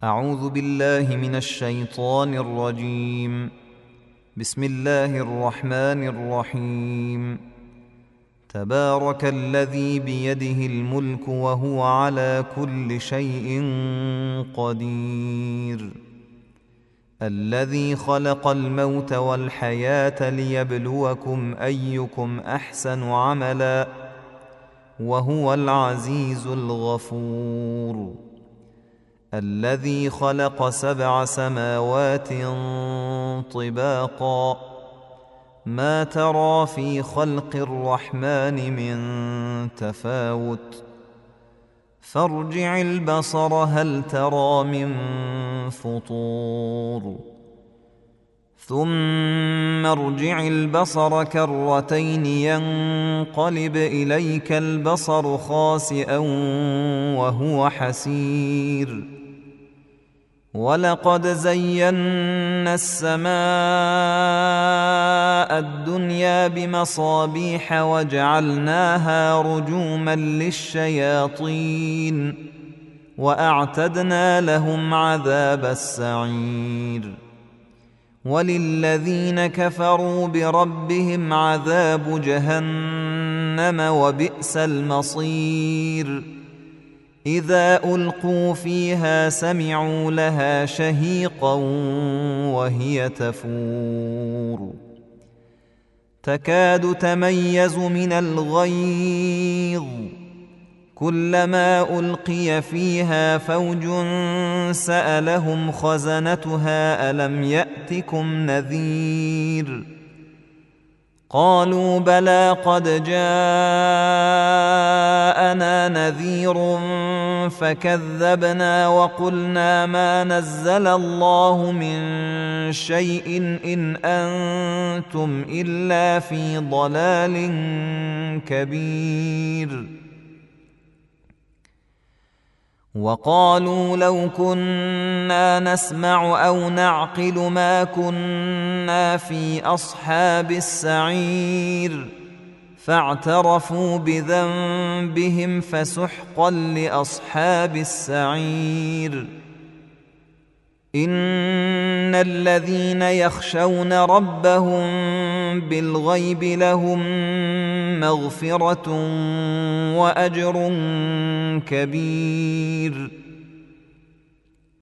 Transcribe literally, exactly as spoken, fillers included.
أعوذ بالله من الشيطان الرجيم. بسم الله الرحمن الرحيم. تبارك الذي بيده الملك وهو على كل شيء قدير، الذي خلق الموت والحياة ليبلوكم أيكم أحسن عملا وهو العزيز الغفور، الذي خلق سبع سماوات طباقا ما ترى في خلق الرحمن من تفاوت فارجع البصر هل ترى من فطور ثم ارجع البصر كرتين ينقلب إليك البصر خاسئا وهو حسير، ولقد زينا السماء الدنيا بمصابيح وجعلناها رجوما للشياطين وأعتدنا لهم عذاب السعير، وللذين كفروا بربهم عذاب جهنم وبئس المصير. إذا ألقوا فيها سمعوا لها شهيقا وهي تفور تكاد تميز من الغيظ، كلما ألقي فيها فوج سألهم خزنتها ألم يأتكم نذير، قالوا بلى قد جاءنا نذير فكذبنا وقلنا ما نزل الله من شيء إن أنتم إلا في ضلال كبير، وقالوا لو كنا نسمع أو نعقل ما كنا في أصحاب السعير، فاعترفوا بذنبهم فسحقا لأصحاب السعير. إن الذين يخشون ربهم بالغيب لهم مغفرة وأجر كبير.